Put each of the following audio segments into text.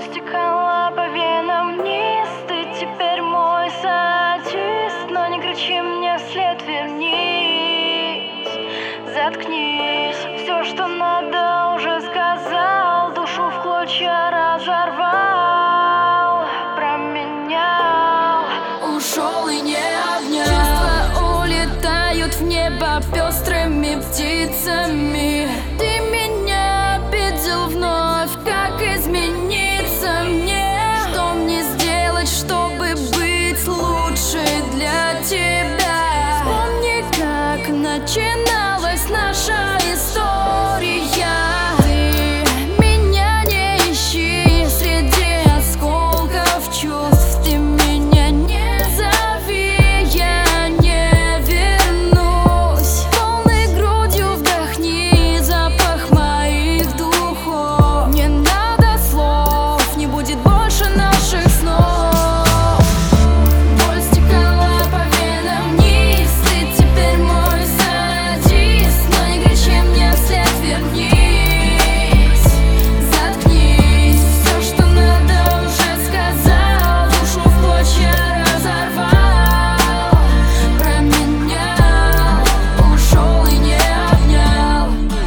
стекала по венам вниз. Ты теперь мой садист, но не кричи мне вслед, вернись, заткнись. Все, что надо, уже сказал, душу в клочья разорвал, променял, ушел и не обнял. Чувства улетают в небо пестрыми птицами. Ты меня обидел вновь, как измениться мне? Что мне сделать, чтобы быть лучше для тебя? Вспомни, как начиналась наша история. Ты меня не ищи среди осколков чувств. Ты меня не зови, я не вернусь. Полной грудью вдохни запах моих духов. Не надо слов, не будет больше наших снов. Боль стекала по венам вниз. Ты теперь мой садист, но не кричи мне вслед, вернись, заткнись. Все, что надо, уже сказал, душу в клочья разорвал, променял, ушел и не обнял.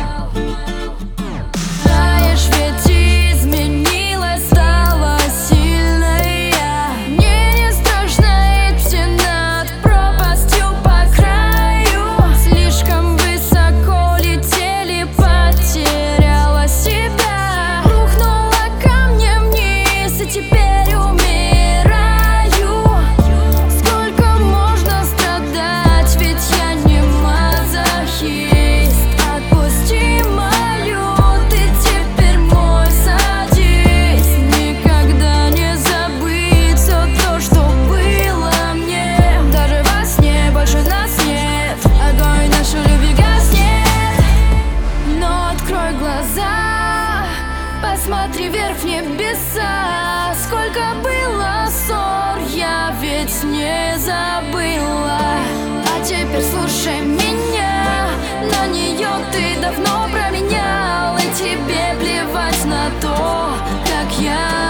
Знаешь, ведь изменилась, стала сильной я. Мне не страшно идти над пропастью по краю. Слишком высоко летели, потеряла себя. Рухнула камнем вниз и теперь умираю. Сколько можно страдать, ведь я не мазохист. Отпусти, молю, ты теперь мой садист. Никогда не забыть все то, что было мне. Даже во сне больше нас нет, огонь нашей любви гаснет. Но открой глаза, посмотри вверх в небеса. Сколько было ссор, я ведь не забыла. А теперь слушай меня, на нее ты давно променял. И тебе плевать на то, как я